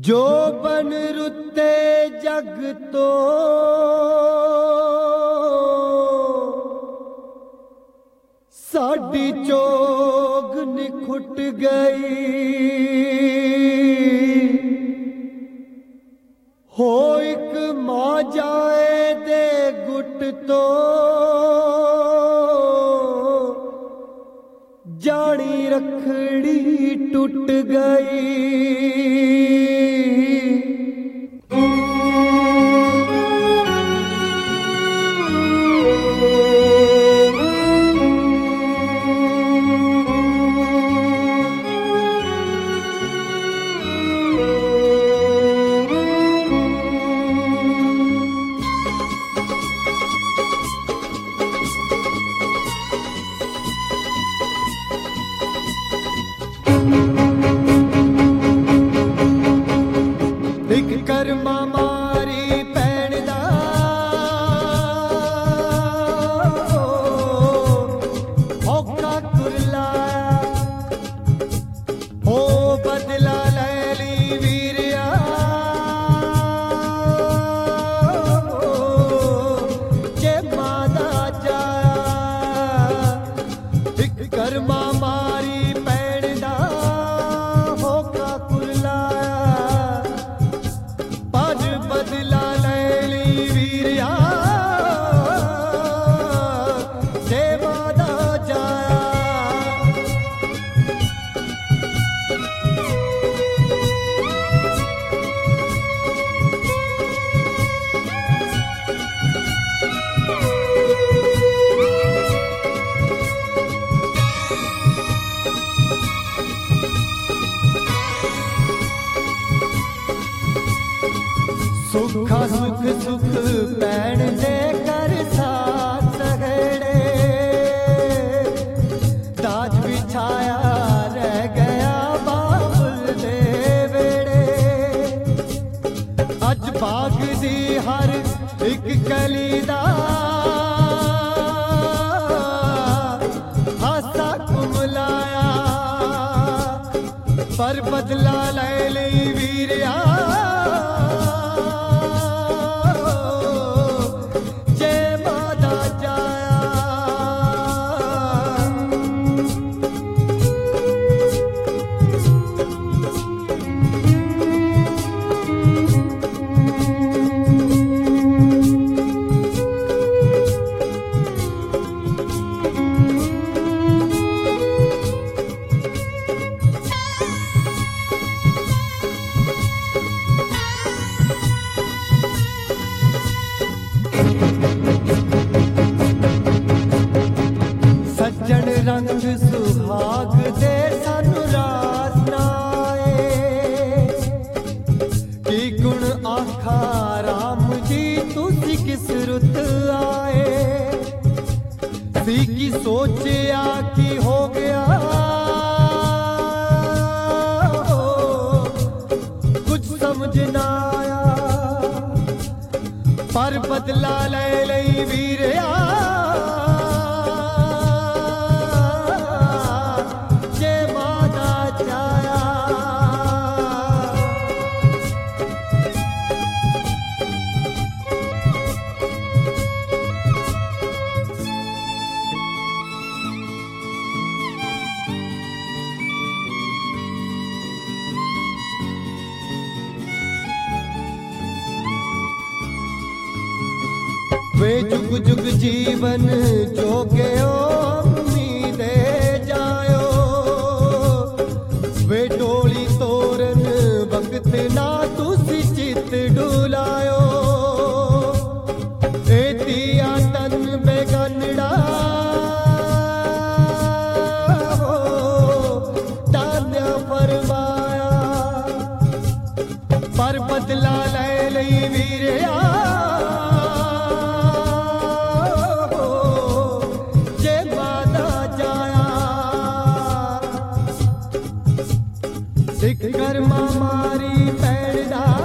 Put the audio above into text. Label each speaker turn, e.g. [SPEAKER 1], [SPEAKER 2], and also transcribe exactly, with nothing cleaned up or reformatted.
[SPEAKER 1] जो बन रुते जग तो साडी चोग निखुट गई हो एक मां जाए दे गुट तो जानी रखड़ी टूट गई। कर्मा मारी पैण दा औखा कुरलाया हो बदला लैली वीरिया जे मादा जाया एक कर्मा मारी पैण दा औखा कुरलाया बदला लैली वीरिया जे मादा जाया। सुखा सुख सुख पैण दे कर साथ सगड़े दाज बिछाया रह गया बाबुल दे वेड़े अज बाग दी हर एक कली दा हासा कुमलाया पर बदला ले ली वीरिया सज्जन रंग सुहाग दे सानू रास नाए की गुण आखा राम जी तुसी किस रुत आए सी की सोचिया की हो गया कुछ समझ ना आया पर बदला ले लई वीरिया वे जुग जुग जीवन जोग्यो उम्मीदे जायो वे डोली तोरन वक्त ना तुसी चित डुलायो एतिया तन बेगनड़ा तान्या फरमाया पर बदला ले लई वीरिया कर्मा मारी पैण दा